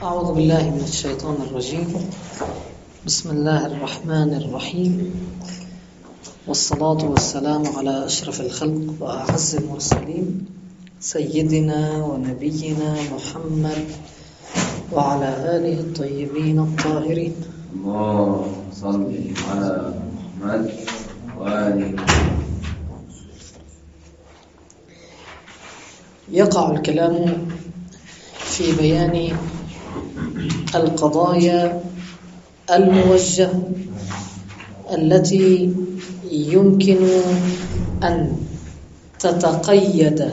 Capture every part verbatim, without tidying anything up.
أعوذ بالله من الشيطان الرجيم. بسم الله الرحمن الرحيم، والصلاة والسلام على أشرف الخلق وأعز المرسلين سيدنا ونبينا محمد وعلى آله الطيبين الطاهرين. اللهم صل على محمد وآله. يقع الكلام في بيان القضايا الموجهة التي يمكن أن تتقيد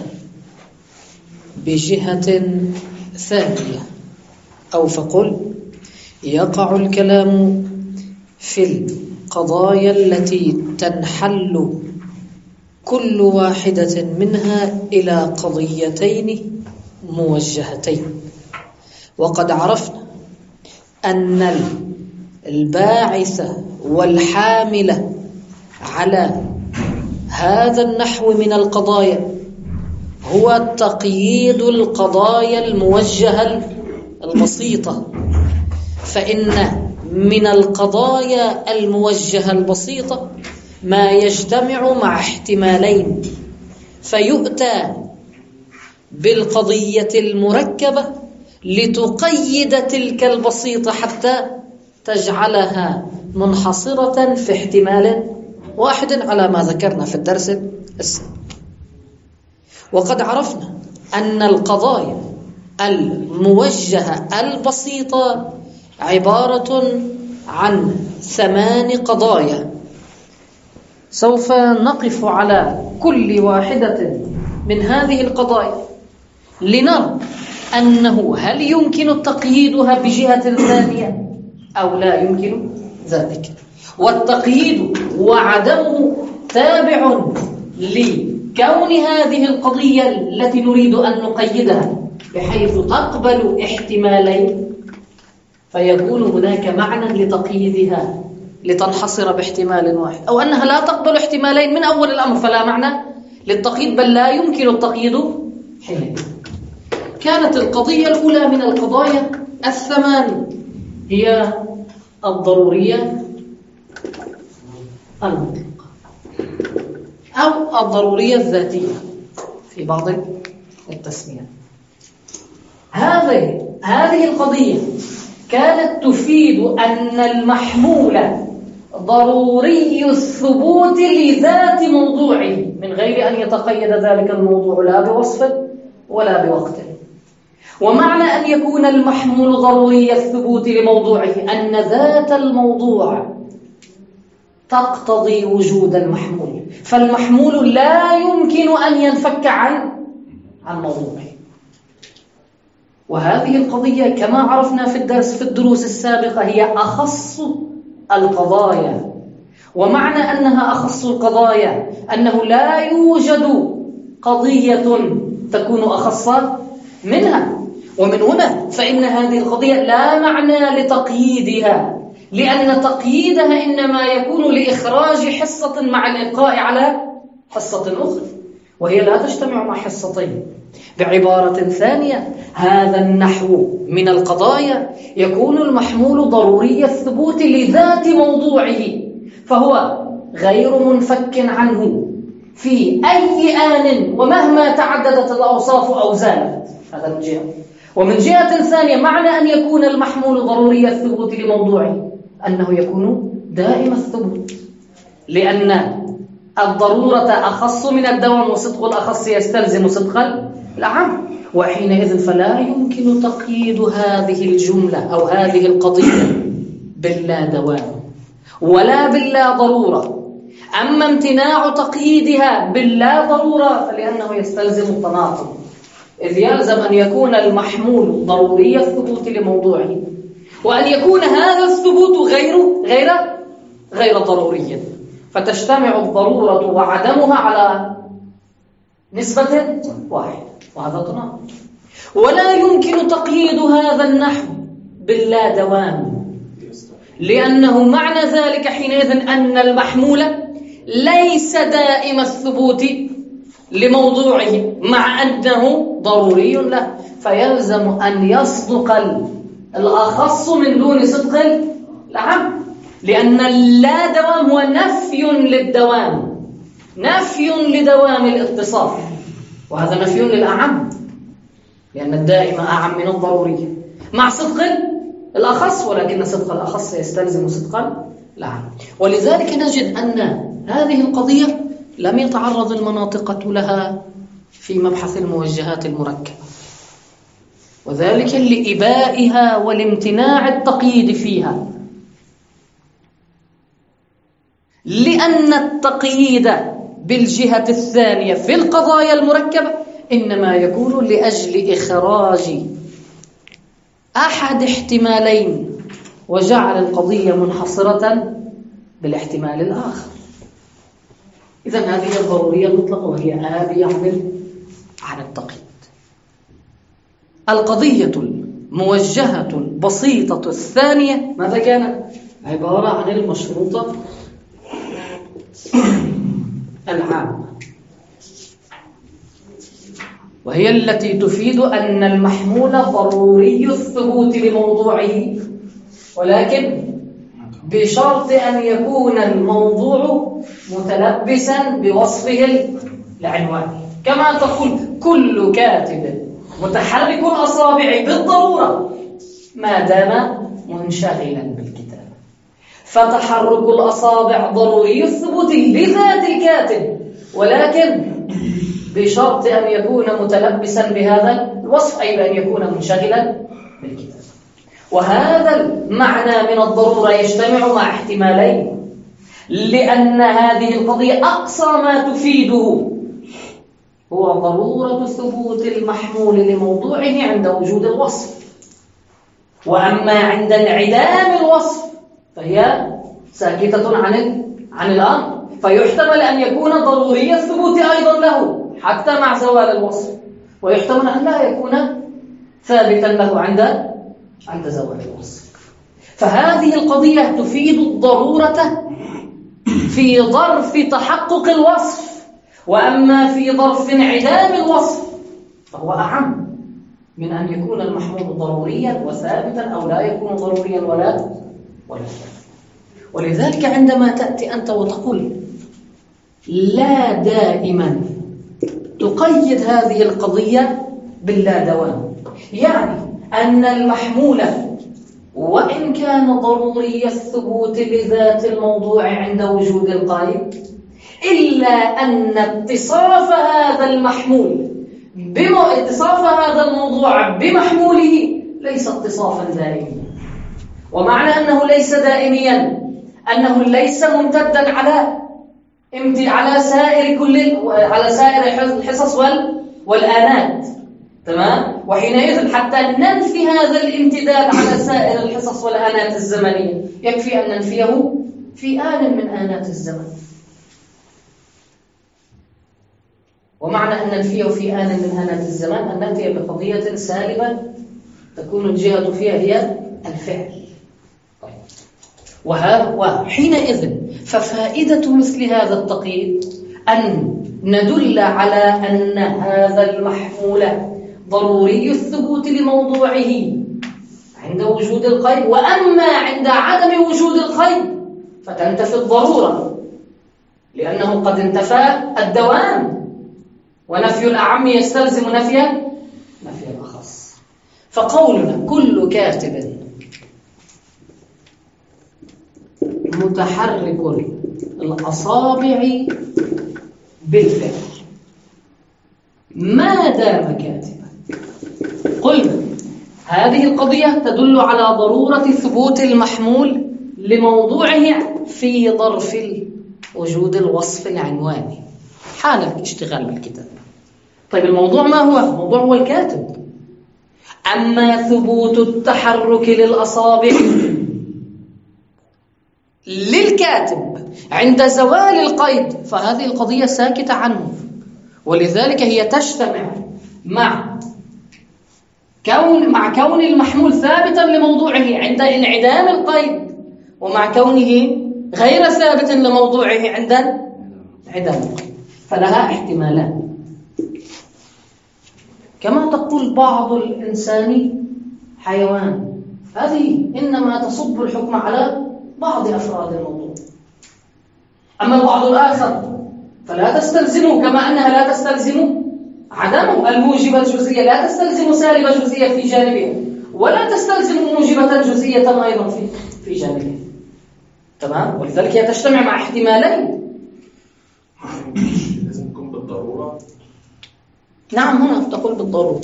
بجهة ثانية، أو فقل يقع الكلام في القضايا التي تنحل كل واحدة منها إلى قضيتين موجهتين. وقد عرفنا أن الباعث والحامل على هذا النحو من القضايا هو تقييد القضايا الموجهة البسيطة، فإن من القضايا الموجهة البسيطة ما يجتمع مع احتمالين، فيؤتى بالقضية المركبة لتقيد تلك البسيطة حتى تجعلها منحصرة في احتمال واحد على ما ذكرنا في الدرس السابق. وقد عرفنا أن القضايا الموجهة البسيطة عبارة عن ثمان قضايا، سوف نقف على كل واحدة من هذه القضايا لنرى أنه هل يمكن تقييدها بجهة ثانية أو لا يمكن ذلك. والتقييد وعدمه تابع لكون هذه القضية التي نريد أن نقيدها بحيث تقبل احتمالين، فيكون هناك معنى لتقييدها لتنحصر باحتمال واحد، أو أنها لا تقبل احتمالين من أول الأمر فلا معنى للتقييد، بل لا يمكن التقييد حينئذ. كانت القضية الأولى من القضايا الثمان هي الضرورية المطلقة أو الضرورية الذاتية في بعض التسميات. هذه هذه القضية كانت تفيد أن المحمول ضروري الثبوت لذات موضوعه من غير أن يتقيد ذلك الموضوع لا بوصف ولا بوقت. ومعنى أن يكون المحمول ضروري الثبوت لموضوعه أن ذات الموضوع تقتضي وجود المحمول، فالمحمول لا يمكن أن ينفك عن عن موضوعه. وهذه القضية كما عرفنا في الدرس في الدروس السابقة هي أخص القضايا. ومعنى أنها أخص القضايا أنه لا يوجد قضية تكون أخص منها. ومن هنا فإن هذه القضية لا معنى لتقييدها، لأن تقييدها إنما يكون لإخراج حصة مع الإبقاء على حصة أخرى، وهي لا تجتمع مع حصتين. بعبارة ثانية، هذا النحو من القضايا يكون المحمول ضروري الثبوت لذات موضوعه، فهو غير منفك عنه في أي آن ومهما تعددت الأوصاف أو زالت. هذا من جهة. ومن جهة ثانية معنى أن يكون المحمول ضروري الثبوت لموضوعه أنه يكون دائم الثبوت، لأن الضرورة أخص من الدوام، وصدق الأخص يستلزم صدق الأعم، وحينئذ فلا يمكن تقييد هذه الجملة أو هذه القضية باللا دوام ولا باللا ضرورة. أما امتناع تقييدها باللا ضرورة فلأنه يستلزم التناقض، إذ يلزم أن يكون المحمول ضروري الثبوت لموضوعه، وأن يكون هذا الثبوت غير غير غير ضروري، فتجتمع الضرورة وعدمها على نسبة واحدة، وهذا تناقض. ولا يمكن تقييد هذا النحو باللا دوام، لأنه معنى ذلك حينئذ أن المحمول ليس دائم الثبوت لموضوعه مع أنه ضروري له، فيلزم أن يصدق الأخص من دون صدق الأعم، لأن اللا دوام هو نفي للدوام، نفي لدوام الاتصاف، وهذا نفي للأعم، لأن الدائم أعم من الضروري مع صدق الأخص، ولكن صدق الأخص يستلزم صدق الأعم. ولذلك نجد أن هذه القضية لم يتعرض المناطقة لها في مبحث الموجهات المركبة، وذلك لإبائها والامتناع التقييد فيها، لأن التقييد بالجهة الثانية في القضايا المركبة إنما يكون لأجل إخراج أحد احتمالين وجعل القضية منحصرة بالاحتمال الآخر. إذن هذه الضرورية المطلقة وهي آبية عن التقييد. القضية الموجهة البسيطة الثانية ماذا كانت؟ عبارة عن المشروطة العامة، وهي التي تفيد أن المحمول ضروري الثبوت لموضوعه، ولكن بشرط أن يكون الموضوع متلبسا بوصفه العنواني، كما تقول كل كاتب متحرك الأصابع بالضرورة ما دام منشغلا بالكتاب، فتحرك الأصابع ضروري الثبوت لذات الكاتب، ولكن بشرط أن يكون متلبسا بهذا الوصف، أي بأن يكون منشغلا بالكتاب. وهذا المعنى من الضرورة يجتمع مع احتمالين، لأن هذه القضية أقصى ما تفيده هو ضرورة ثبوت المحمول لموضوعه عند وجود الوصف، وأما عند انعدام الوصف فهي ساكتة عن عن الأمر، فيحتمل أن يكون ضروري الثبوت أيضا له حتى مع زوال الوصف، ويحتمل أن لا يكون ثابتا له عند عند زوال الوصف. فهذه القضية تفيد الضرورة في ظرف تحقق الوصف، وأما في ظرف انعدام الوصف فهو أعم من أن يكون المحمول ضروريا وثابتا أو لا يكون ضروريا ولا ولا ثابتا. ولذلك عندما تأتي أنت وتقول لا دائما تقيد هذه القضية باللا دوام، يعني أن المحمول وإن كان ضروري الثبوت لذات الموضوع عند وجود القيد، إلا أن اتصاف هذا المحمول بم... اتصاف هذا الموضوع بمحموله ليس اتصافا دائميا. ومعنى أنه ليس دائميا أنه ليس ممتدا على على سائر كل على سائر الحصص وال... والآنات، تمام؟ وحينئذ حتى ننفي هذا الامتداد على سائر الحصص والآنات الزمنية يكفي أن ننفيه في آن من آنات الزمن. ومعنى أن ننفيه في آن من آنات الزمان أن نأتي بقضية سالبة تكون الجهة فيها هي الفعل. طيب. وحينئذ ففائدة مثل هذا التقييد أن ندل على أن هذا المحمول ضروري الثبوت لموضوعه عند وجود القيد، وأما عند عدم وجود القيد فتنتفي الضرورة، لأنه قد انتفى الدوام، ونفي الأعم يستلزم نفي نفي الأخص. فقولنا كل كاتب متحرك الأصابع بالفعل ما دام كاتبا، قلنا هذه القضية تدل على ضرورة ثبوت المحمول لموضوعه في ظرف وجود الوصف العنواني حال الاشتغال بالكتاب. طيب الموضوع ما هو؟ الموضوع هو الكاتب. أما ثبوت التحرك للأصابع للكاتب عند زوال القيد فهذه القضية ساكتة عنه، ولذلك هي تجتمع مع كون مع كون المحمول ثابتا لموضوعه عند انعدام القيد، ومع كونه غير ثابت لموضوعه عند انعدام القيد، فلها احتمالان. كما تقول بعض الإنسان حيوان هذه إنما تصب الحكم على بعض أفراد الموضوع. أما البعض الآخر فلا تستلزمه، كما أنها لا تستلزم عدم الموجبة الجزئية، لا تستلزم سالبة جزئية في جانبها، ولا تستلزم موجبة جزئية أيضا في في جانبها. تمام؟ ولذلك هي تجتمع مع احتمالين. لازم تكون بالضرورة. نعم، هنا تقول بالضرورة.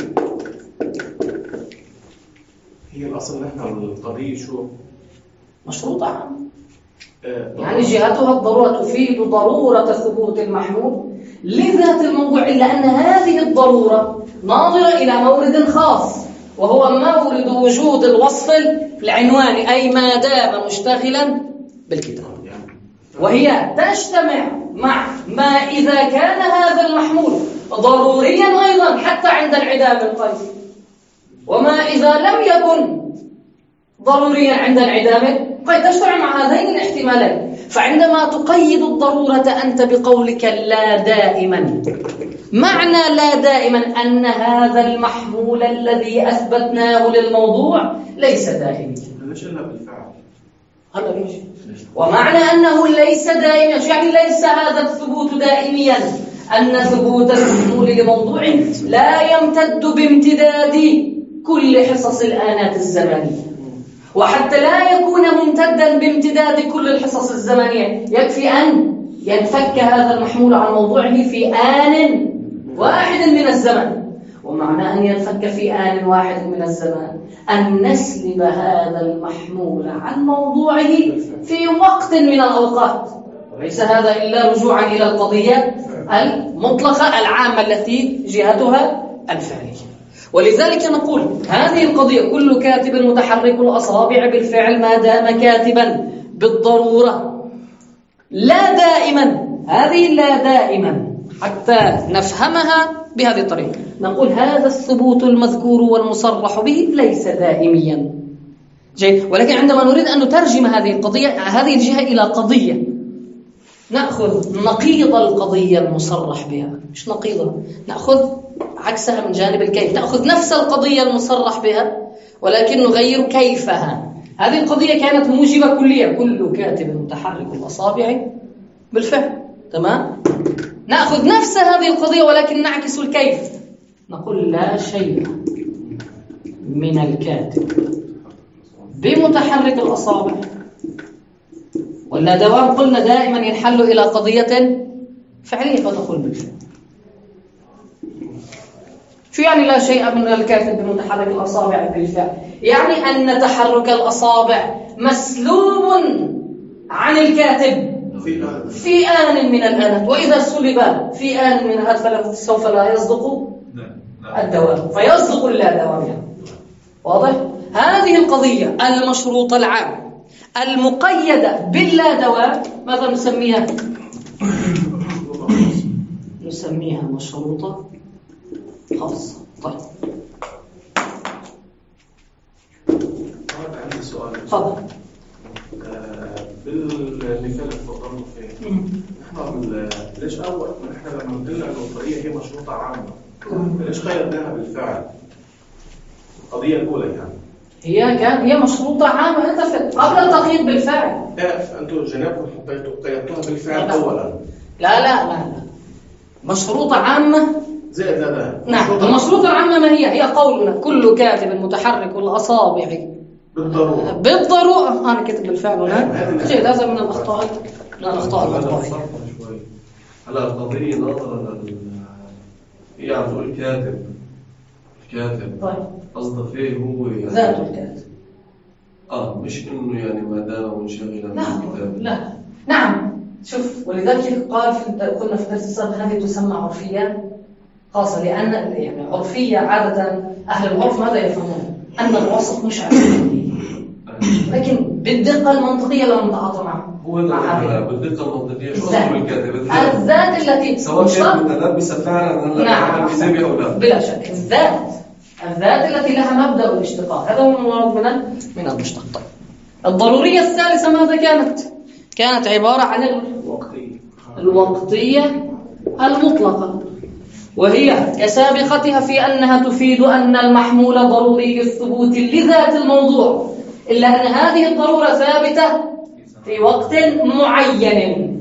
هي الأصل نحن القضية شو؟ مشروطة عامة. آه يعني جهتها الضرورة تفيد ضرورة ثبوت المحمول لذات الموضوع، إلا أن هذه الضرورة ناظرة إلى مورد خاص، وهو مورد وجود الوصف العنواني، أي ما دام مشتغلا بالكتاب. وهي تجتمع مع ما إذا كان هذا المحمول ضروريا أيضا حتى عند انعدام القيد، وما إذا لم يكن ضروريا عند انعدام قد تجتمع مع هذين الاحتمالين. فعندما تقيد الضرورة أنت بقولك لا دائما، معنى لا دائما أن هذا المحمول الذي أثبتناه للموضوع ليس دائما. ليش إلا بالفعل؟ هذا يجي. ومعنى أنه ليس دائما يعني ليس هذا الثبوت دائميا، أن ثبوت المحمول لموضوع لا يمتد بامتداد كل حصص الآنات الزمنية، وحتى لا يكون ممتدا بامتداد كل الحصص الزمنية يكفي أن ينفك هذا المحمول عن موضوعه في آن واحد من الزمن. ومعنى أن ينفك في آن واحد من الزمان أن نسلب هذا المحمول عن موضوعه في وقت من الأوقات، وليس هذا إلا رجوعا إلى القضية المطلقة العامة التي جهتها الفعلية. ولذلك نقول هذه القضية كل كاتب متحرك الأصابع بالفعل ما دام كاتبا بالضرورة لا دائما، هذه لا دائما حتى نفهمها بهذه الطريقة. نقول هذا الثبوت المذكور والمصرح به ليس دائميا. جيد. ولكن عندما نريد أن نترجم هذه القضية هذه الجهة إلى قضية، نأخذ نقيض القضية المصرح بها، مش نقيضها، نأخذ عكسها من جانب الكيف، نأخذ نفس القضية المصرح بها ولكن نغير كيفها. هذه القضية كانت موجبة كلية، كل كاتب متحرك الأصابع بالفعل. تمام؟ نأخذ نفس هذه القضية ولكن نعكس الكيف، نقول لا شيء من الكاتب بمتحرك الأصابع، ولا دوام قلنا دائما ينحل إلى قضية فعلية فتقول بالفعل. شو يعني لا شيء من الكاتب بمتحرك الأصابع بالفعل؟ يعني أن تحرك الأصابع مسلوب عن الكاتب في آن من الآنات، وإذا سلب في آن من الآنات فسوف لا يصدق الدوام، فيصدق اللا دوام. واضح؟ هذه القضية المشروطة العام المقيدة باللا دوام ماذا نسميها؟ نسميها مشروطة خاصة. طيب عندي سؤال. تفضل. بالمثال اللي تفضلنا فيه نحن ليش اول ما احنا لما قلنا انه القضيه هي مشروطه عامه ليش قيدناها بالفعل؟ القضيه الاولى يعني هي كان هي مشروطه عامه انت قبل التقييد بالفعل. لا انتم جنابكم حطيتوا قيدتوها بالفعل اولا. لا لا لا لا مشروطه عامه زائد هذا. نعم المشروطه العامه ما هي؟ هي قولنا كل كاتب متحرك الاصابع بالضروره بالضروره. انا كتب بالفعل هنا جيد. هذا من الاخطاء من الاخطاء المطبوعه. هلا القضيه نظرا هي عم تقول كاتب الكاتب طيب قصده فيه هو يعني ذات الكاتب اه مش انه يعني ما دام منشغلا بالكتاب. لا نعم شوف ولذلك قال في قلنا في الدرس السابق هذه تسمى عرفيه خاصه، لان يعني عرفيه عاده اهل العرف ماذا يفهمون؟ ان الوصف مش عرفي لكن بالدقه المنطقيه لم نتعاطى معه. هو بالدقه المنطقيه شو اصل الكاتب؟ الذات التي سواء كانت متلبسه فعلا نعم او لا بلا شك. الذات الذات التي لها مبدا الاشتقاق هذا هو المراد من من المشتق. طيب الضروريه الثالثه ماذا كانت؟ كانت عباره عن الوقتيه الوقتيه المطلقه. وهي كسابقتها في أنها تفيد أن المحمول ضروري الثبوت لذات الموضوع، إلا أن هذه الضرورة ثابتة في وقت معين.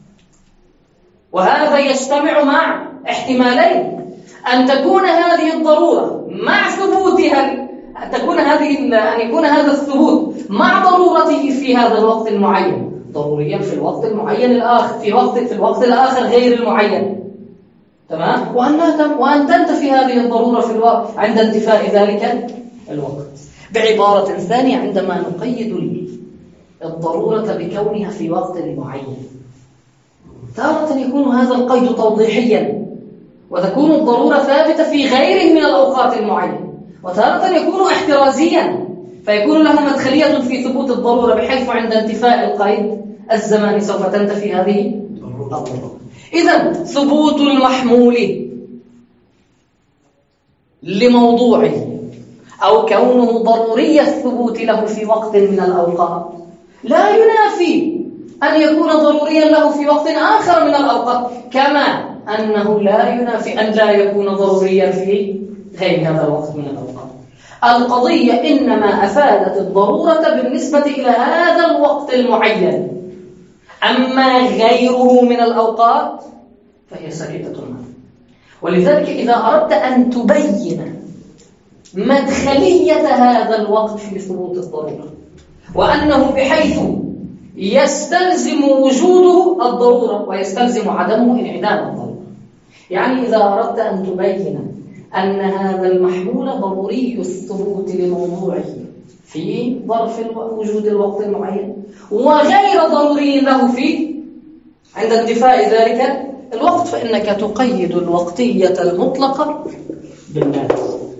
وهذا يجتمع مع احتمالين: أن تكون هذه الضرورة مع ثبوتها، أن تكون هذه أن يكون هذا الثبوت مع ضرورته في هذا الوقت المعين ضروريا في الوقت المعين الآخر في وقت في الوقت الآخر غير المعين، تمام؟ وأن وأن تنتفي هذه الضرورة في الوقت عند انتفاء ذلك الوقت. بعبارة ثانية، عندما نقيد الضرورة بكونها في وقت معين، تارة يكون هذا القيد توضيحيا وتكون الضرورة ثابتة في غيره من الأوقات المعينة، وتارة يكون احترازيا فيكون له مدخلية في ثبوت الضرورة، بحيث عند انتفاء القيد الزماني سوف تنتفي هذه الضرورة. إذن ثبوت المحمول لموضوعه أو كونه ضروري الثبوت له في وقت من الأوقات لا ينافي أن يكون ضروريا له في وقت آخر من الأوقات، كما أنه لا ينافي أن لا يكون ضروريا في غير هذا الوقت من الأوقات. القضية إنما أفادت الضرورة بالنسبة إلى هذا الوقت المعين، أما غيره من الأوقات فهي ساكتة عنه. ولذلك إذا أردت أن تبين مدخلية هذا الوقت في ثبوت الضرورة، وأنه بحيث يستلزم وجوده الضرورة ويستلزم عدمه انعدام الضرورة، يعني إذا أردت أن تبين أن هذا المحمول ضروري الثبوت لموضوعه في ظرف وجود الوقت المعين وغير ضروري له في عند انتفاء ذلك الوقت، فإنك تقيد الوقتية المطلقة بالناس.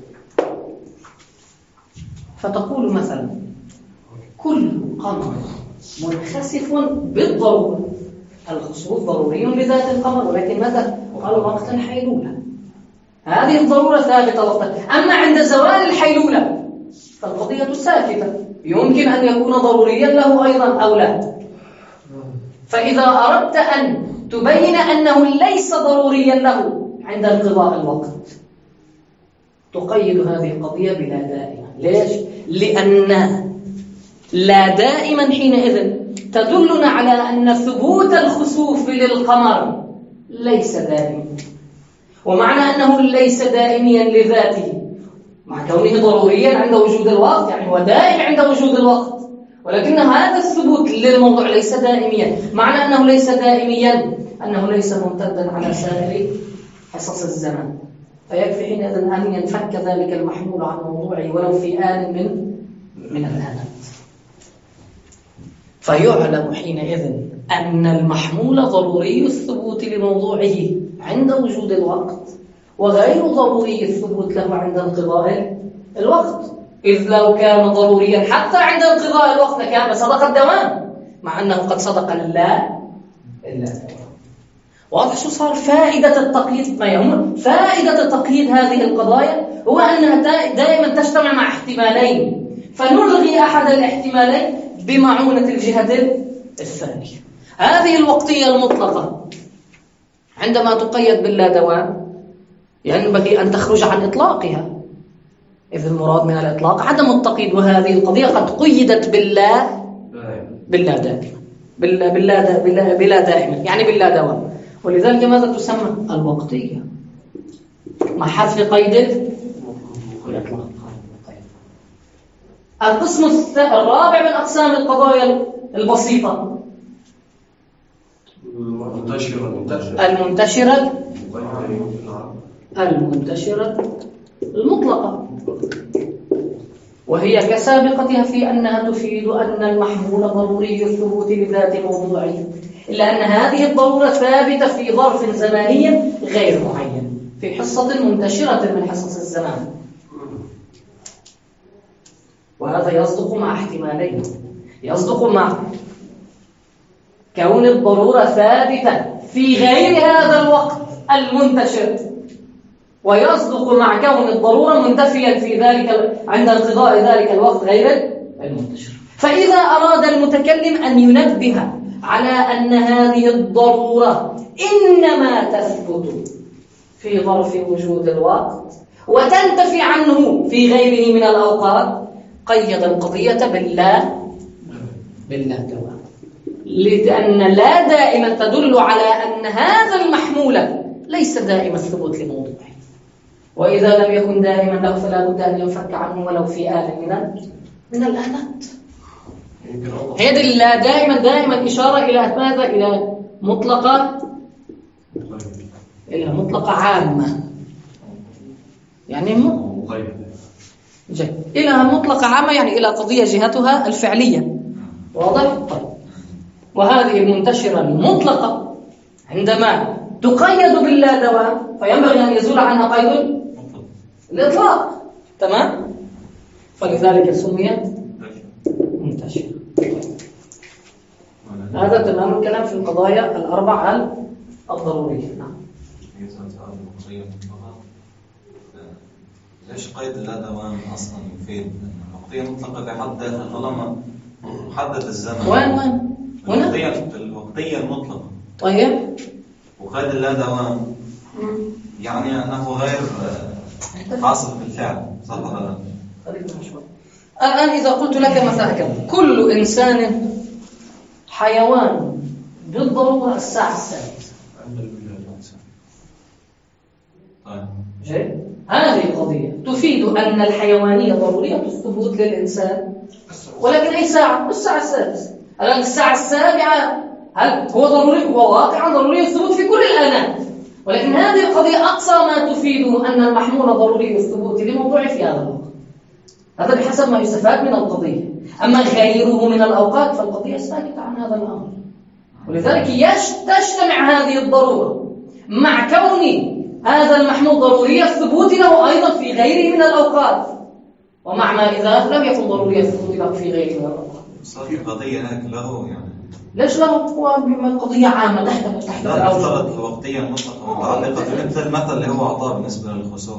فتقول مثلا: كل قمر منخسف بالضرورة. الخسوف ضروري لذات القمر، ولكن ماذا؟ قال وقتا حيلولة. هذه الضرورة ثابتة وقتا. أما عند زوال الحيلولة فالقضية ساكتة، يمكن أن يكون ضروريا له أيضا أو لا. فإذا أردت أن تبين أنه ليس ضروريا له عند انقضاء الوقت، تقيد هذه القضية بلا دائما. ليش؟ لأن لا دائما حينئذ تدلنا على أن ثبوت الخسوف للقمر ليس دائما، ومعنى أنه ليس دائميا لذاته مع كونه ضروريا عند وجود الوقت، يعني هو دائم عند وجود الوقت، ولكن هذا الثبوت للموضوع ليس دائميا. معنى أنه ليس دائميا أنه ليس ممتدا على سائر حصص الزمن، فيكفي حينئذ أن ينفك ذلك المحمول عن موضوعه ولو في آن من من الآنات. فيعلم حينئذ أن المحمول ضروري الثبوت لموضوعه عند وجود الوقت وغير ضروري الثبوت له عند انقضاء الوقت، إذ لو كان ضروريا حتى عند انقضاء الوقت كان صدق الدوام، مع أنه قد صدق لله إلا واضح شو صار؟ فائدة التقييد ما يهم فائدة تقييد هذه القضايا هو أنها دائما تجتمع مع احتمالين، فنلغي أحد الاحتمالين بمعونة الجهة الثانية. هذه الوقتية المطلقة عندما تقيد باللا دوام ينبغي أن تخرج عن إطلاقها، إذ المراد من الإطلاق عدم التقييد، وهذه القضية قد قيدت باللا باللا دائما باللا باللا باللا بلا دائما يعني باللا دوام. ولذلك ماذا تسمى؟ الوقتية مع حذف قيد الإطلاق. القسم الرابع من أقسام القضايا البسيطة المنتشرة المنتشرة المنتشرة المطلقة، وهي كسابقتها في أنها تفيد أن المحمول ضروري الثبوت لذات موضوعه، إلا أن هذه الضرورة ثابتة في ظرف زماني غير معين في حصة منتشرة من حصص الزمان. وهذا يصدق مع احتمالين: يصدق مع كون الضرورة ثابتة في غير هذا الوقت المنتشر، ويصدق مع كون الضرورة منتفيا في ذلك عند انقضاء ذلك الوقت غير المنتشر. فإذا أراد المتكلم أن ينبه على أن هذه الضرورة إنما تثبت في ظرف وجود الوقت وتنتفي عنه في غيره من الأوقات، قيد القضية باللا باللا دوام، لأن لا دائما تدل على أن هذا المحمول ليس دائم الثبوت لموضوعه، وإذا لم يكن دائما له فلا بد أن ينفك عنه ولو في آل من من الآلات. هذه اللا دائما دائما إشارة إلى ماذا؟ إلى مطلقة إلى مطلقة عامة، يعني م... جيد. إلى مطلقة عامة يعني إلى قضية جهتها الفعلية. واضح؟ طيب. وهذه المنتشرة المطلقة عندما تقيد باللا دوام فينبغي أن يزول عنها قيد الإطلاق. تمام؟ فلذلك سميت منتشرة. هذا تمام الكلام في القضايا الأربع الضرورية. نعم. ليش قيد اللا دوام أصلا يفيد؟ الوقتية مطلقة بحد ذاتها طالما محدد الزمن. وين وين؟ هنا؟ الوقتية الوقتية المطلقة. طيب. وقيد اللا دوام يعني أنه غير حاصل بالفعل، صح ولا لا؟ الآن إذا قلت لك مثلا كل إنسان حيوان بالضرورة الساعة السادسة. طيب. جيد. هذه القضية تفيد أن الحيوانية ضرورية الثبوت للإنسان، ولكن أي ساعة؟ الساعة السادسة. الآن الساعة السابعة هل هو ضروري؟ هو واقعا ضروري الثبوت في كل الآنات، ولكن هذه القضية أقصى ما تفيد أن المحمول ضروري الثبوت لموضوع في هذا الوقت. هذا بحسب ما يستفاد من القضية. أما غيره من الأوقات فالقضية ساكتة عن هذا الأمر، ولذلك تجتمع هذه الضرورة مع كون هذا المحمول ضروري الثبوت له أيضا في غيره من الأوقات، ومع ما إذا لم يكن ضروري الثبوت له في غيره من الأوقات. صار قضية هيك له يعني ليش له؟ هو قضية عامة تحت تحت لا نفترض الوقتية المطلقة متعلقة مثل المثل اللي هو أعطاه بالنسبة للخسوف.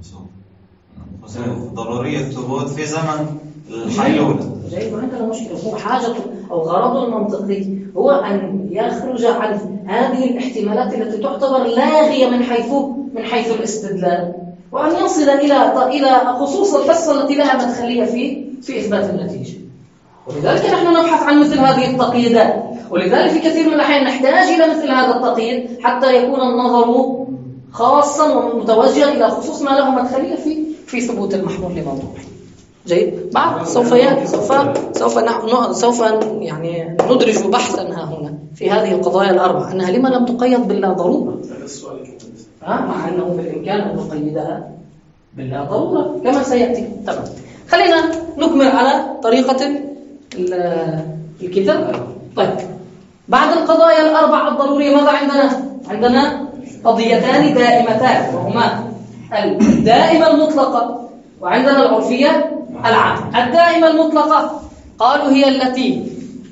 الخسوف ضرورية الثبوت في زمن الحيلولة. جيد. وعندنا مشكلة، هو حاجة أو غرض المنطقي هو أن يخرج عن هذه الاحتمالات التي تعتبر لاغية من حيث من حيث الاستدلال، وأن يصل إلى إلى خصوص الحصة التي لها مدخلية في في إثبات النتيجة. ولذلك نحن نبحث عن مثل هذه التقييدات، ولذلك في كثير من الأحيان نحتاج إلى مثل هذا التقييد حتى يكون النظر خاصا ومتوجها إلى خصوص ما له مدخلية في في ثبوت المحمول لموضوعه. جيد. بعد سوف يأتي سوف سوف نحن سوف يعني ندرج بحثا ها هنا في هذه القضايا الأربعة أنها لما لم تقيد باللا ضرورة، مع أنه بالإمكان أن نقيدها باللا ضرورة كما سيأتي. تمام. خلينا نكمل على طريقة الكتاب. طيب، بعد القضايا الأربعة الضرورية ماذا عندنا؟ عندنا قضيتان دائمتان، وهما الدائمة المطلقة وعندنا العرفية العامة. الدائمة المطلقة قالوا هي التي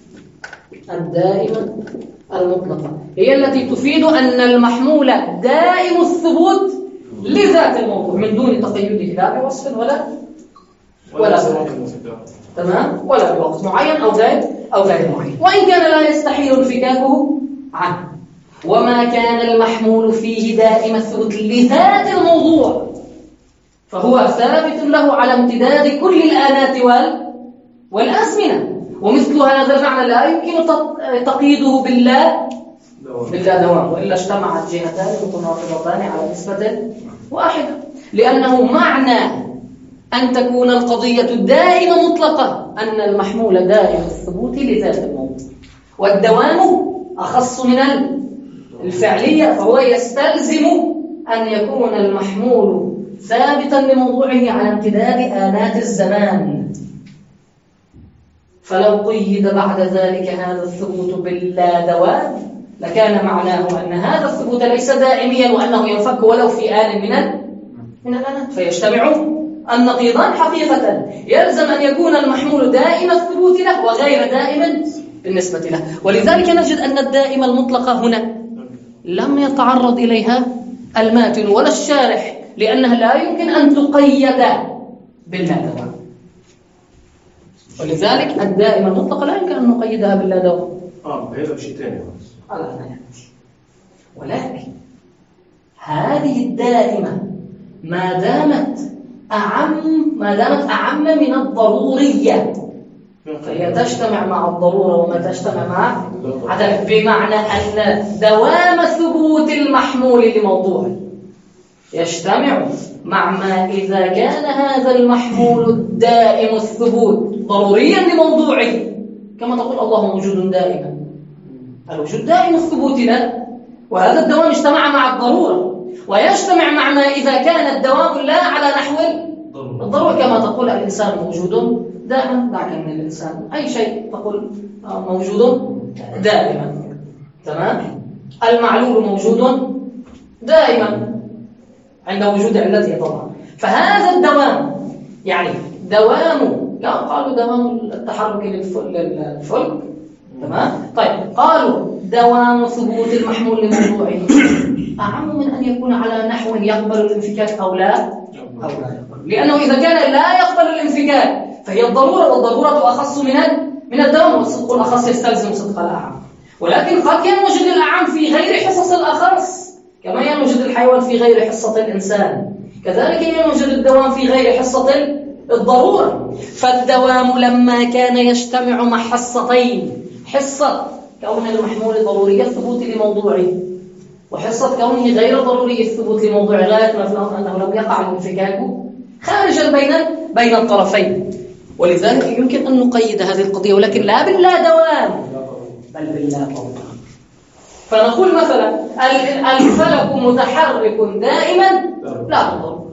الدائمة المطلقة هي التي تفيد أن المحمول دائم الثبوت لذات الموضوع من دون تقيده لا بوصف ولا ولا تمام ولا بوقت معين أو غير أو غير معين، وإن كان لا يستحيل انفكاكه عنه. وما كان المحمول فيه دائم الثبوت لذات الموضوع فهو ثابت له على امتداد كل الآلات والأزمنة، ومثل هذا المعنى لا يمكن تقييده بالله بالله دوام، وإلا اجتمعت جهتان متناقضتان على نسبة واحدة، لأنه معنى أن تكون القضية دائمة مطلقة أن المحمول دائم الثبوت لذات الموضوع، والدوام أخص من الفعلية، فهو يستلزم أن يكون المحمول ثابتا لموضوعه على امتداد آلات الزمان. فلو قيد بعد ذلك هذا الثبوت باللا دوام لكان معناه أن هذا الثبوت ليس دائميا وأنه ينفك ولو في آل من من الآلات، فيجتمع النقيضان حقيقة. يلزم أن يكون المحمول دائم الثبوت له وغير دائم بالنسبة له، ولذلك نجد أن الدائمة المطلقة هنا لم يتعرض إليها الماتن ولا الشارح، لأنها لا يمكن أن تقيد باللا دوام، ولذلك الدائمة المطلقة لا يمكن أن نقيدها باللا دوام. آه هذا شيء ثاني. ولكن هذه الدائمة ما دامت أعم ما دامت أعم من الضرورية فهي تجتمع مع الضرورة وما تجتمع مع عدم، بمعنى أن دوام ثبوت المحمول لموضوع يجتمع مع ما إذا كان هذا المحمول الدائم الثبوت ضروريا لموضوعه، كما تقول الله موجود دائما، الوجود دائم الثبوت له، وهذا الدوام اجتمع مع الضرورة، ويجتمع مع ما إذا كان الدوام لا على نحو الضرورة، كما تقول الإنسان موجود دائما، دعك من الإنسان أي شيء تقول موجود دائما، تمام؟ المعلول موجود دائما عند وجود علته طبعا. فهذا الدوام يعني دوام، لا قالوا دوام التحرك للفلك، تمام؟ طيب قالوا دوام ثبوت المحمول لموضوعه أعم من أن يكون على نحو يقبل الانفكاك أو لا أو لا يقبل، لأنه إذا كان لا يقبل الانفكاك فهي الضرورة، والضرورة أخص من من الدوام، والصدق الأخص يستلزم صدق الأعم. ولكن قد ينوجد الأعم في غير حصص الأخص، كما ينوجد الحيوان في غير حصة الإنسان، كذلك ينوجد الدوام في غير حصة الضرورة. فالدوام لما كان يجتمع مع حصتين، حصة كون المحمول ضروري الثبوت لموضوعه، وحصة كونه غير ضروري الثبوت لموضوعه، غاية ما في الأمر أنه لم يقع الانفكاك خارجا بين بين الطرفين. ولذلك يمكن أن نقيد هذه القضية، ولكن لا باللا دوام بل باللا ضرورة. فنقول مثلا الفلك متحرك دائما لا بالضرورة،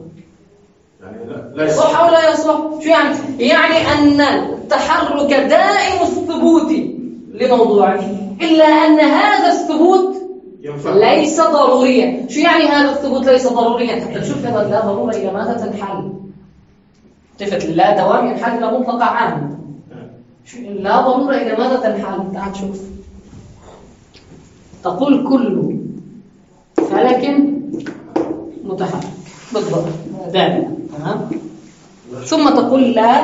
يصح أو لا يصح؟ شو يعني؟ يعني أن التحرك دائم الثبوت لموضوعه، إلا أن هذا الثبوت ليس ضروريا. شو يعني هذا الثبوت ليس ضروريا؟ حتى تشوف هذا لا ضرورة إلى ماذا تنحل؟ صفة لا دوام ينحل إلى مطلق عام. لا ضرورة إلى ماذا تنحل؟ تعال شوف، تقول كل فلك متحرك بالضبط دائما، تمام؟ ثم تقول لا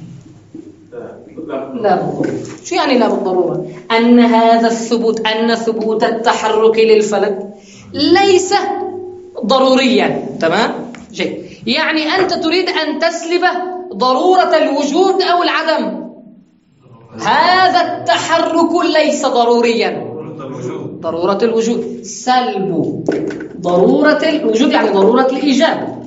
لا بالضرورة. شو يعني لا بالضرورة؟ أن هذا الثبوت، أن ثبوت التحرك للفلك ليس ضروريا، تمام؟ جيد. يعني أنت تريد أن تسلب ضرورة الوجود أو العدم. هذا التحرك ليس ضروريا، ضرورة الوجود، سلب ضرورة الوجود يعني ضرورة الإيجاب،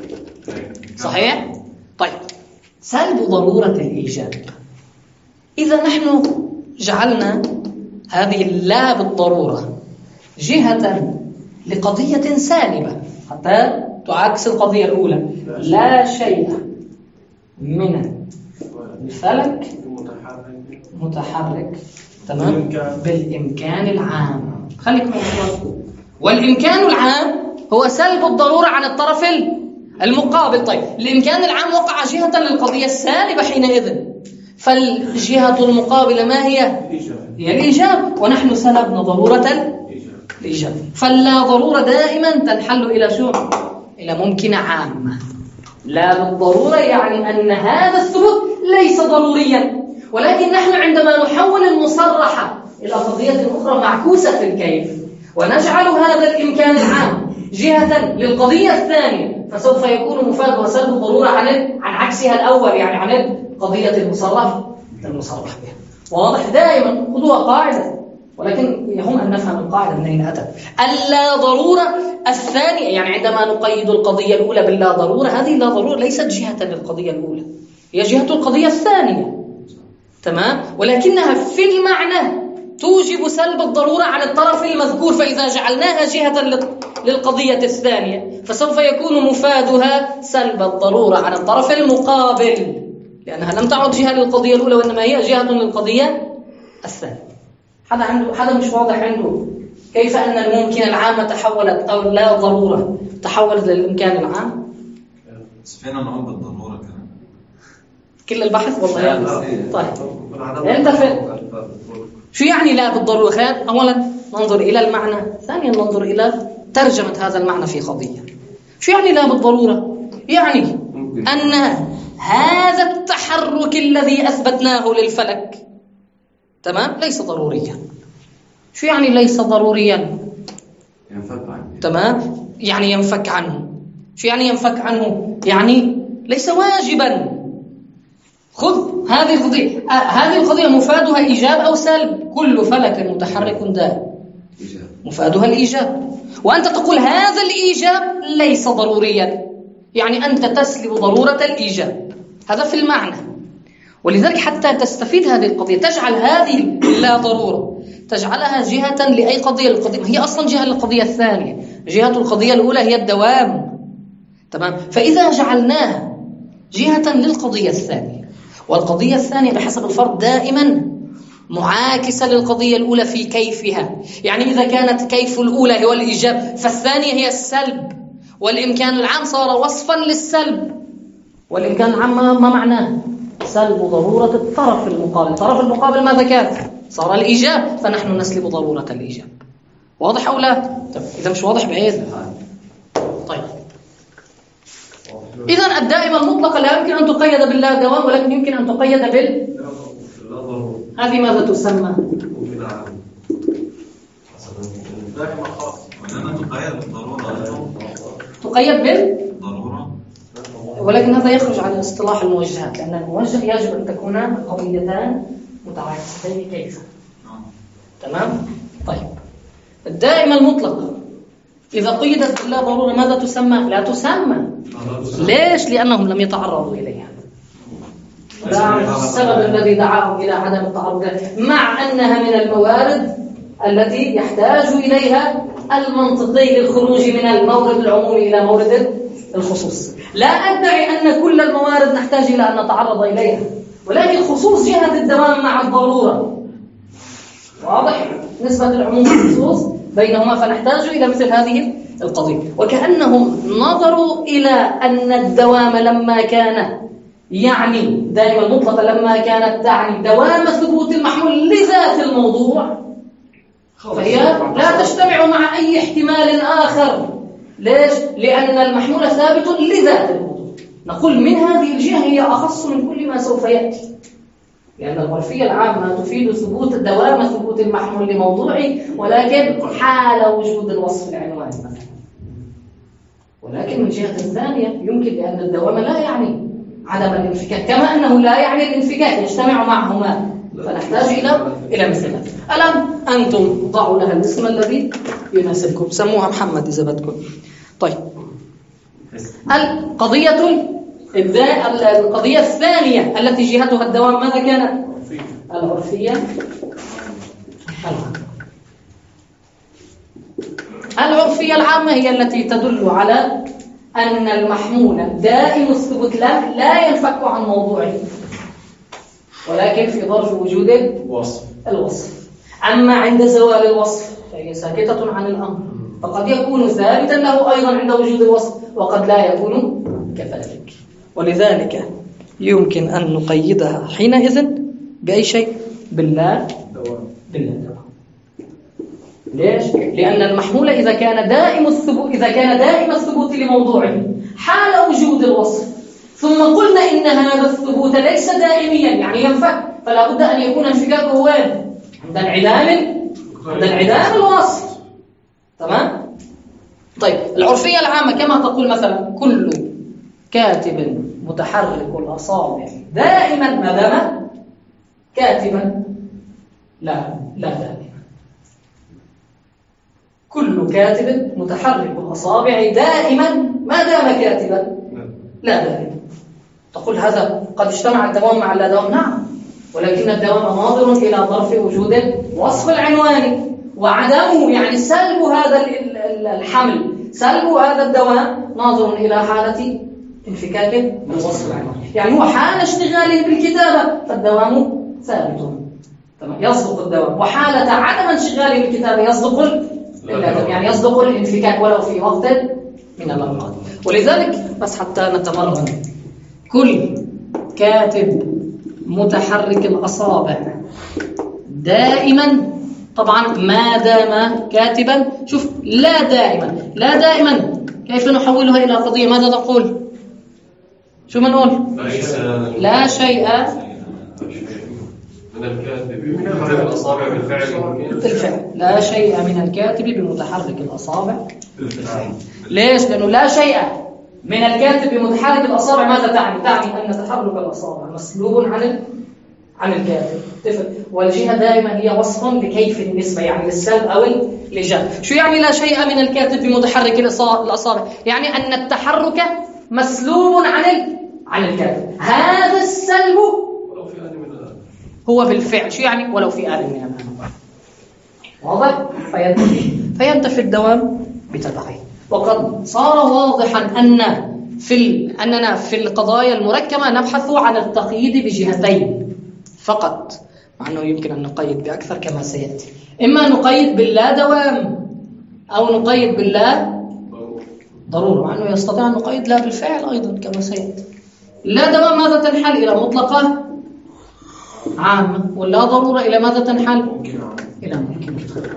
صحيح؟ طيب سلب ضرورة الإيجاب، إذا نحن جعلنا هذه اللا بالضرورة جهة لقضية سالبة حتى تعكس القضية الأولى، لا شيء من الفلك متحرك، تمام؟ بالإمكان العام. خليك معي، والإمكان العام هو سلب الضرورة عن الطرف المقابل. طيب الإمكان العام وقع جهة للقضية السالبة حينئذ، فالجهة المقابلة ما هي؟ هي الإيجاب، ونحن سلبنا ضرورة الإيجاب. فلا ضرورة دائما تنحل إلى شو؟ إلى ممكنة عامة. لا بالضرورة يعني أن هذا الثبوت ليس ضروريا، ولكن نحن عندما نحول المصرحة إلى قضية أخرى معكوسة في الكيف ونجعل هذا الإمكان العام جهة للقضية الثانية، فسوف يكون مفاد وسلب الضرورة عن عن عكسها الأول، يعني عن قضية المصرح المصرح بها. واضح؟ دائما خذوها قاعدة، ولكن يهم أن نفهم القاعدة منين أتت. اللا ضرورة الثانية، يعني عندما نقيد القضية الأولى باللا ضرورة، هذه لا ضرورة ليست جهة للقضية الأولى، هي جهة القضية الثانية، تمام؟ ولكنها في المعنى توجب سلب الضرورة عن الطرف المذكور، فإذا جعلناها جهة للقضية الثانية فسوف يكون مفادها سلب الضرورة عن الطرف المقابل، لأنها لم تعد جهة للقضية الأولى وإنما هي جهة للقضية الثانية. هذا عنده هذا مش واضح عنده كيف أن الممكن العام تحولت أو لا ضرورة تحولت للإمكان العام؟ فينا نعود بالضرورة كمان كل البحث والله يعني. طيب أنت في شو يعني لا بالضرورة؟ خير أولا ننظر إلى المعنى، ثانيا ننظر إلى ترجمة هذا المعنى في قضية. شو يعني لا بالضرورة؟ يعني أن هذا التحرك الذي أثبتناه للفلك، تمام، ليس ضروريا. شو يعني ليس ضروريا؟ تمام، يعني ينفك عنه. شو يعني ينفك عنه؟ يعني ليس واجبا. خذ هذه القضية، آه هذه القضية مفادها إيجاب أو سلب. كل فلك متحرك دائم مفادها الإيجاب، وأنت تقول هذا الإيجاب ليس ضروريا، يعني أنت تسلب ضرورة الإيجاب. هذا في المعنى. ولذلك حتى تستفيد هذه القضية تجعل هذه لا ضرورة تجعلها جهة لأي قضية. القضية هي أصلا جهة للقضية الثانية. جهة القضية الأولى هي الدوام، تمام؟ فإذا جعلناها جهة للقضية الثانية، والقضية الثانية بحسب الفرض دائما معاكسة للقضية الأولى في كيفها. يعني إذا كانت كيف الأولى هو الإيجاب فالثانية هي السلب، والإمكان العام صار وصفا للسلب. والإمكان العام ما معناه؟ سلب ضرورة الطرف المقابل. الطرف المقابل ماذا كان؟ صار الإيجاب، فنحن نسلب ضرورة الإيجاب. واضح أو لا؟ طيب إذا مش واضح بعيد. طيب إذا الدائمة المطلقة لا يمكن أن تقيد باللا دوام، ولكن يمكن أن تقيد بال هذه ماذا تسمى؟ دائما خاص. وإنما تقيد بالضرورة. تقيد بالضرورة، ضرورة، ولكن هذا يخرج عن اصطلاح الموجهات، لأن الموجه يجب أن تكون قضيتان متعاكستين كيف. تمام؟ طيب الدائمة المطلقة إذا قيدت باللا ضرورة ماذا تسمى؟ لا تسمى. ليش؟ لأنهم لم يتعرضوا إليها. السبب الذي دعاهم إلى عدم التعرض مع أنها من الموارد التي يحتاج إليها المنطقي للخروج من المورد العمومي إلى مورد الخصوص. لا أدعي أن كل الموارد نحتاج إلى أن نتعرض إليها، ولكن خصوص جهة الدوام مع الضرورة. واضح؟ نسبة العموم والخصوص بينهما، فنحتاج إلى مثل هذه القضية. وكأنهم نظروا إلى أن الدوام لما كان يعني دائما المطلقة لما كانت تعني دوام ثبوت المحمول لذات الموضوع، فهي لا تجتمع مع أي احتمال آخر. ليش؟ لأن المحمول ثابت لذات الموضوع. نقول من هذه الجهة هي أخص من كل ما سوف يأتي، لأن العرفية العامة تفيد ثبوت دوام ثبوت المحمول لموضوعه، ولكن حال وجود الوصف العنواني مثلا. ولكن من جهة ثانية يمكن لأن الدوام لا يعني عدم الانفكاك، كما أنه لا يعني الانفكاك، يجتمع معهما، فنحتاج إلى إلى مثل هذا. الآن أنتم ضعوا لها الاسم الذي يناسبكم، سموها محمد إذا بدكم. طيب القضية القضية الثانية التي جهتها الدوام ماذا كانت؟ العرفية العامة. العرفية العامة هي التي تدل على أن المحمول دائم الثبوت لا لا ينفك عن موضوعه، ولكن في ظرف وجود الوصف. الوصف أما عند زوال الوصف فهي ساكتة عن الأمر، فقد يكون ثابتا له أيضا عند وجود الوصف، وقد لا يكون كذلك. ولذلك يمكن أن نقيدها حينئذ بأي شيء؟ بالله بالله دوام. ليش؟ لأن المحمول إذا كان دائم الثبوت إذا كان دائم الثبوت لموضوعه حال وجود الوصف، ثم قلنا إن هذا الثبوت ليس دائميا يعني ينفك، فلا بد أن يكون انفكاكه وين؟ عند انعدام عند انعدام الوصف. تمام؟ طيب العرفية العامة كما تقول مثلا كل كاتب متحرك الأصابع دائما ما دام كاتبا. لا لا دائما. كل كاتب متحرك الأصابع دائما ما دام كاتبا. لا دائما. تقول هذا قد اجتمع الدوام مع لا دوام. نعم، ولكن الدوام ناظر إلى ظرف وجود الوصف العنواني، وعدمه يعني سلب هذا الحمل سلب هذا الدوام ناظر إلى حالة انفكاك الوصف العنواني. يعني هو حال اشتغاله بالكتابة فالدوام ثابت، تمام، يصدق الدوام، وحالة عدم انشغاله بالكتابة يصدق يعني يصدق الانفكاك ولو في وقت من الأوقات. ولذلك بس حتى نتمرن، كل كاتب متحرك الأصابع دائما، طبعا ما دام كاتبا. شوف لا دائما، لا دائما كيف نحولها إلى قضية؟ ماذا تقول؟ شو منقول؟ لا شيء من الكاتب بمتحرك الأصابع بالفعل بالفعل. لا شيء من الكاتب بمتحرك الأصابع بالفعل. ليش؟ لأنه لا شيء من الكاتب بمتحرك الأصابع. ماذا تعني؟ تعني أن تحرك الأصابع مسلوب عن عن الكاتب. والجهة دائما هي وصف لكيف النسبة، يعني للسلب أو الإيجاب. شو يعني لا شيء من الكاتب بمتحرك الأصابع؟ يعني أن التحرك مسلوب عن عن الكاتب. هذا السلب هو بالفعل. شو يعني؟ ولو في آل من الآن. واضح؟ فينتفي فينتفي الدوام بتبعه. وقد صار واضحا أن في ال... أننا في القضايا المركبة نبحث عن التقييد بجهتين فقط، مع أنه يمكن أن نقيد بأكثر كما سيأتي. إما نقيد باللا دوام أو نقيد باللا ضرورة، مع أنه يستطيع أن نقيد لا بالفعل أيضا كما سيأتي. لا دوام ماذا تنحل؟ إلى مطلقة عامة. ولا ضرورة إلى ماذا تنحل؟ إلى ممكن.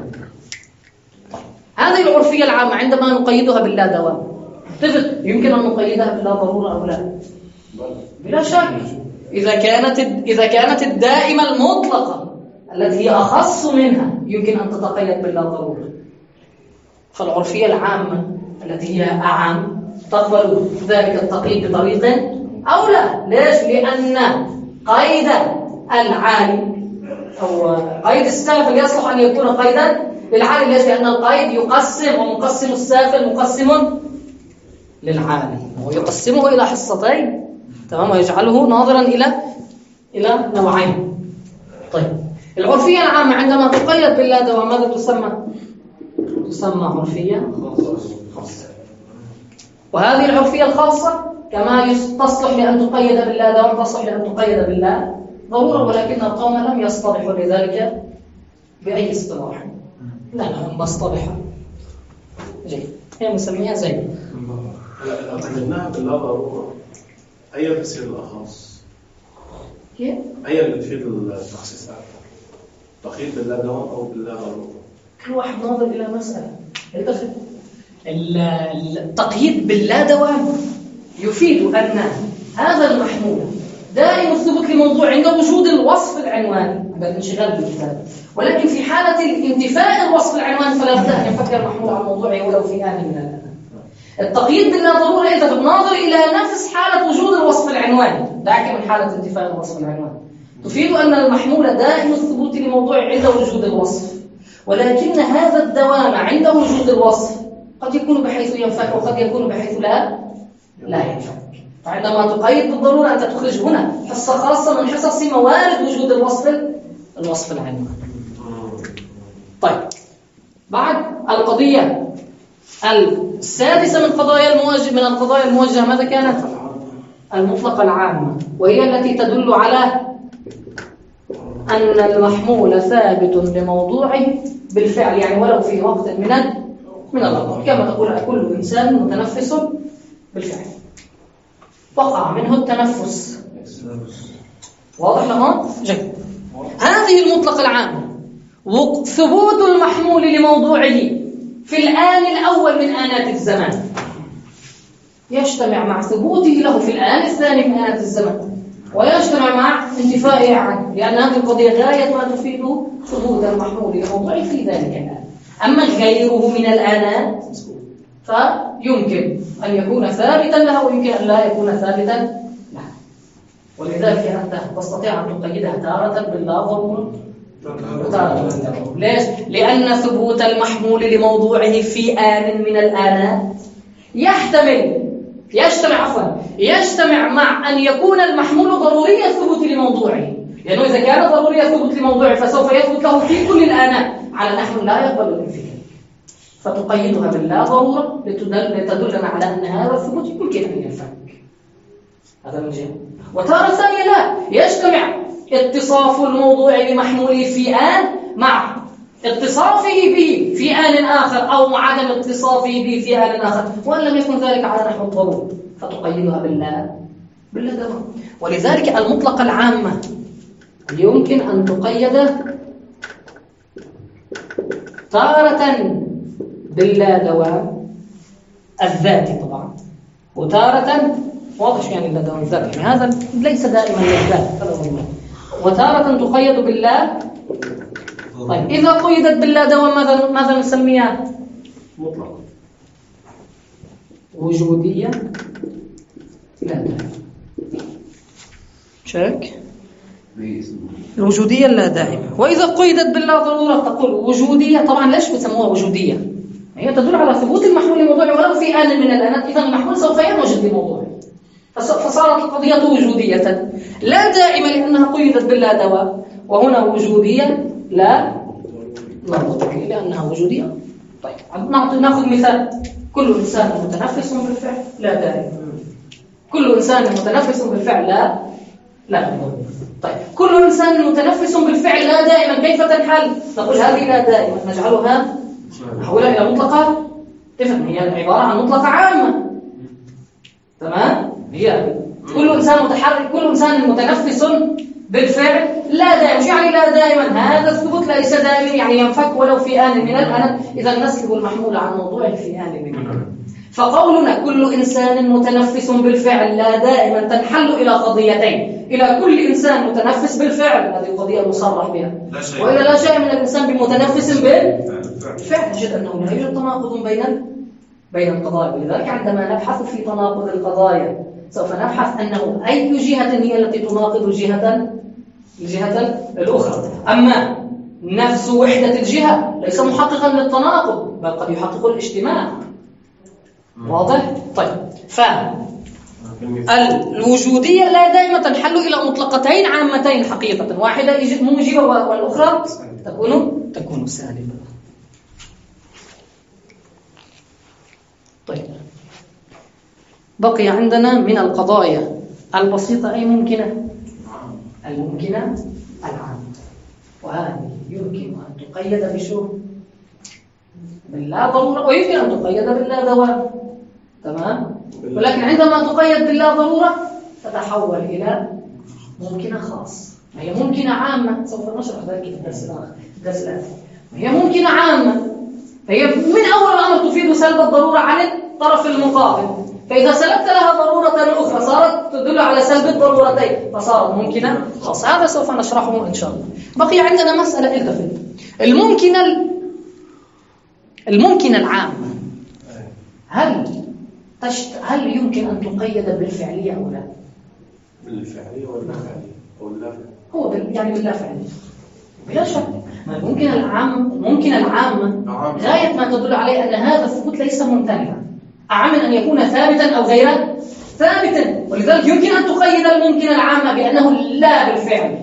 هذه العرفية العامة عندما نقيدها باللا دوام. اتفق يمكن أن نقيدها باللا ضرورة أو لا؟ بلا شك. إذا كانت إذا كانت الدائمة المطلقة التي هي أخص منها يمكن أن تتقيد باللا ضرورة. فالعرفية العامة التي هي أعم تقبل ذلك التقييد بطريق أو لا. ليش؟ لأن قيد العالم أو قيد السافل يصلح أن يكون قيدا للعالم. ليش؟ لأن القيد يقسم، ومقسم السافل مقسم للعالم، ويقسمه إلى حصتين، تمام، ويجعله ناظرا إلى إلى نوعين. طيب العرفية العامة عندما تقيد باللا دوام ماذا تسمى؟ تسمى عرفية خاصة. وهذه العرفية الخاصة كما تصلح لأن تقيد باللا دوام تصلح لأن تقيد باللا ضرورة، ولكن القوم لم يصطلحوا لذلك بأي اصطلاح. لا لا ما اصطلحوا. جيد، هي مسميها زي لو قيدناها باللا ضرورة أي بتصير الأخص؟ كيف؟ أي اللي تفيد التخصيص أكثر؟ تقييد باللا دوام أو باللا ضرورة؟ كل واحد ناظر إلى مسألة. التقييد باللا دوام يفيد أن هذا المحمول دائم الثبوت لموضوع عند وجود الوصف العنواني عند الانشغال بالكتاب، ولكن في حالة الانتفاء الوصف العنواني فلا بد أن يفكر المحمول عن موضوعه ولو في آن من الآن. التقييد باللا ضرورة إذا بناظر إلى نفس حالة وجود الوصف العنواني، دعك من حالة انتفاء الوصف العنواني، تفيد أن المحمول دائم الثبوت لموضوع عند وجود الوصف، ولكن هذا الدوام عند وجود الوصف قد يكون بحيث ينفك وقد يكون بحيث لا لا ينفك. فعندما تقيد بالضرورة أنت تخرج هنا حصة خاصة من حصص موارد وجود الوصف الوصف العنواني. طيب بعد القضية السادسة من قضايا الموجه من القضايا الموجهة ماذا كانت؟ المطلقة العامة، وهي التي تدل على أن المحمول ثابت لموضوعه بالفعل، يعني ولو في وقت من من الأمر، كما تقول كل إنسان متنفس بالفعل، وقع منه التنفس. واضح لهون؟ جيد. هذه المطلقة العامة ثبوت المحمول لموضوعه في الآن الأول من آنات الزمان يجتمع مع ثبوته له في الآن الثاني من آنات الزمان، ويجتمع مع انتفائه عنه، لأن هذه القضية غاية ما تفيد ثبوت المحمول لموضوعه في ذلك الآن. أما غيره من الآنات فيمكن أن يكون ثابتا له ويمكن أن لا يكون ثابتا له، ولذلك أنت تستطيع أن تقيدها تارة باللا ضرورة وتارة بالضرورة. ليش؟ لأن ثبوت المحمول لموضوعه في آن من الآنات يحتمل يجتمع عفوا يجتمع مع أن يكون المحمول ضروري الثبوت لموضوعه، لأنه إذا كان ضروري الثبوت لموضوعه فسوف يثبت له في كل الآنات على نحو لا يقبل الانفكاك، فتقيدها باللا ضرورة لتدلنا على أن هذا الثبوت يمكن أن ينفك. هذا من جهة. وتارة ثانية لا، يجتمع اتصاف الموضوع بمحموله في آن مع اتصافه به في آن آخر أو مع عدم اتصافه به في آن آخر، وإن لم يكن ذلك على نحو الضرورة فتقيدها باللا باللا دوام. ولذلك المطلقة العامة يمكن أن تقيد تارة باللا دوام الذاتي طبعا، وتارة واضح يعني اللا دوام الذاتي، يعني هذا ليس دائما للذات، وتارة تقيد باللا. طيب إذا قيدت باللا دوام ماذا ماذا نسميها؟ مطلق. وجودية لا دائمة. شك الوجودية لا دائمة. وإذا قيدت باللا ضرورة تقول وجودية. طبعا ليش بسموها وجودية؟ هي تدل على ثبوت المحمول لموضوع ولو في آن من الآنات. إذا المحمول سوف ينوجد لموضوع، فصارت القضية وجودية لا دائمة لأنها قيدت باللا دوام. وهنا وجودية لا لا ضرورية لأنها وجودية. طيب نأخذ مثال. كل إنسان متنفس بالفعل لا دائما. كل إنسان متنفس بالفعل لا لا طيب كل إنسان متنفس بالفعل لا دائما كيف تنحل؟ نقول هذه لا دائما نجعلها نحولها إلى مطلقة. تفهم هي عبارة عن مطلقة عامة. تمام؟ هي كل إنسان متحرك كل إنسان متنفس بالفعل لا دائما. مش يعني لا دائما هذا الثبوت ليس دائما يعني ينفك ولو في آن من الآن. إذا نسلب المحمول عن موضوع في آن من الآن. فقولنا كل إنسان متنفس بالفعل لا دائما تنحل إلى قضيتين. إلى كل إنسان متنفس بالفعل هذه قضية مصرح بها، وإذا لا شيء من الإنسان بمتنفس بالفعل نجد أنه لا يوجد تناقض بين بين القضايا. ولذلك عندما نبحث في تناقض القضايا سوف نبحث أنه أي جهة هي التي تناقض جهة الجهة الأخرى. أما نفس وحدة الجهة ليس محققا للتناقض بل قد يحقق الاجتماع. واضح؟ طيب فالوجودية لا دائما تنحل إلى مطلقتين عامتين حقيقة، واحدة موجبة والأخرى تكون تكون سالبة. طيب بقي عندنا من القضايا البسيطة أي ممكنة الممكنة العامة، وهذه يمكن أن تقيد بشو باللا ضرورة ويمكن أن تقيد باللا دوام. تمام؟ ولكن عندما تقيد باللا ضرورة تتحول إلى ممكنة خاص. هي ممكنة عامة سوف نشرح ذلك في الدرس الآخر الدرس الآتي. هي ممكنة عامة فهي من أول الأمر تفيد سلب الضرورة عن الطرف المقابل، فإذا سلبت لها ضرورة أخرى صارت تدل على سلب الضرورتين فصارت ممكنة خاص. هذا سوف نشرحه إن شاء الله. بقي عندنا مسألة التفت الممكنة الممكنة العامة. هل تشت... هل يمكن أن تقيد بالفعلية أو لا؟ بالفعلية ولا فعلية أو لا فعلية؟ هو بال... يعني باللا فعلية بلا شك. ممكن العام ممكن العامة غاية ما تدل عليه أن هذا الثبوت ليس ممتنعا أعم من أن يكون ثابتا أو غير ثابتا. ولذلك يمكن أن تقيد الممكن العامة بأنه لا بالفعل.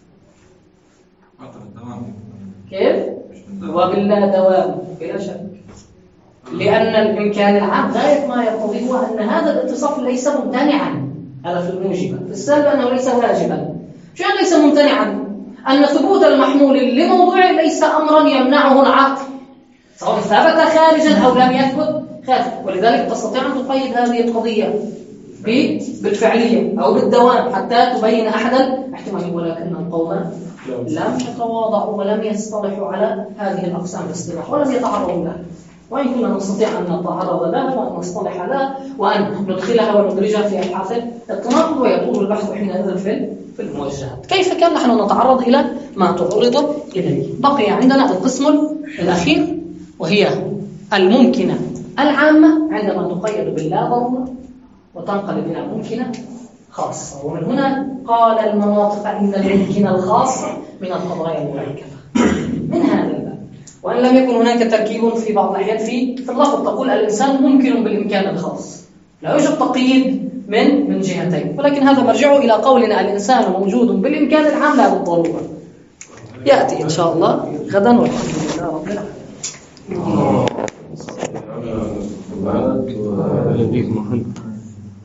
كيف؟ وباللا دوام بلا شك، لأن الإمكان العام غاية ما يقتضيه هو أن هذا الاتصاف ليس ممتنعا. هذا في الموجبة. في السلب أنه ليس واجبا. شو يعني ليس ممتنعا؟ أن ثبوت المحمول لموضوع ليس أمرا يمنعه العقل سواء ثبت خارجا أو لم يثبت خارج. ولذلك تستطيع أن تقيد هذه القضية بالفعلية أو بالدوام حتى تبين أحد الاحتمالين. ولكن القوم لم يتواضعوا ولم يصطلحوا على هذه الأقسام الاصطلاح ولم يتعرضوا لها، وإن كنا نستطيع أن نتعرض لها وأن نصطلح لها وأن ندخلها وندرجها في أبحاث التناقض ويطول البحث حينئذ في في الموجهات. كيف كان نحن نتعرض إلى ما تعرض إليه؟ بقي عندنا القسم الأخير وهي الممكنة العامة عندما تقيد باللا ضرورة وتنقلب إلى ممكنة خاصة. ومن هنا قال المناطق إن الممكنة الخاصة من القضايا المركبة من هذا الباب. وأن لم يكن هناك تركيب في بعض الأحيان في في اللفظ تقول الإنسان ممكن بالإمكان الخاص، لا يوجد تقييد من من جهتين، ولكن هذا مرجعه إلى قولنا الإنسان موجود بالإمكان العام لا بالضرورة. يأتي إن شاء الله غدا والحمد لله رب العالمين.